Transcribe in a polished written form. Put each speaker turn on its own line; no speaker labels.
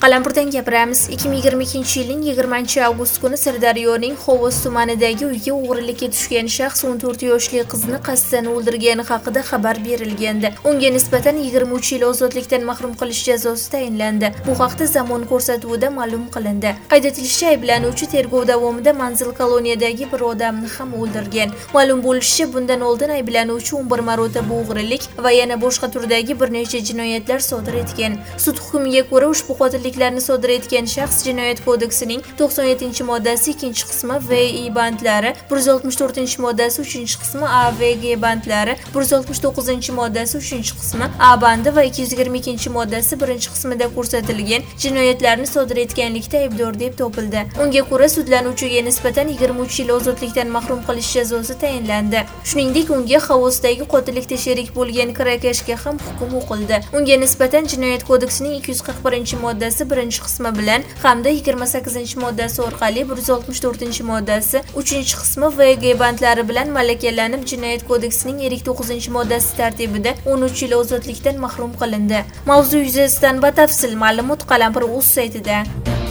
Qalampirdan gapiramiz. 2022-yilning 20-avgust kuni Sirdaryoning Xovos tumanidagi uyga o'g'rilikka tushgan shaxs 14 yoshli qizni qasddan o'ldirgani haqida xabar berilgandi. Unga nisbatan 23 yil ozodlikdan mahrum qilish jazosi tayinlandi. Bu haqda Zamon ko'rsatuvida ma'lum qilindi. Qayd etilishicha, ayblanuvchi tergov davomida manzil koloniyadagi bir odamni ham o'ldirgan. Ma'lum bo'lishicha, bundan oldin ayblanuvchi 11 marotaba o'g'rilik va yana boshqa turdagi bir necha jinoyatlar sodir etgan. Sud hukmiga ko'ra ushbu qotilliklarni sodir etgan shaxs Jinoyat kodeksining 97-moddasi 2-qismi V.I. bandlari, 164-moddasi 3-qismi A va G bandlari, 169-moddasi 3-qismi A bandi va 222-moddasi 1-qismida ko'rsatilgan jinoyatlarni sodir etganlikda aybdor deb topildi. Unga ko'ra sudlanuvchiga nisbatan 23 yil ozodlikdan mahrum qilish jazosi tayinlandi. Shuningdek, unga Xovosdagi qotillikda sherik bo'lgan kirakashga ham hukm o'qildi. Unga nisbatan Jinoyat kodeksining 241-moddasi 1-qismi bilan hamda 28-moddasi orqali 164-moddasi 3-qismi va G bandlari bilan malakalanib, Jinoyat kodeksining 59-moddasi tartibida 13 yil ozodlikdan mahrum qilindi. Mavzu yuzasidan batafsil ma'lumot Qalampir.uz saytida.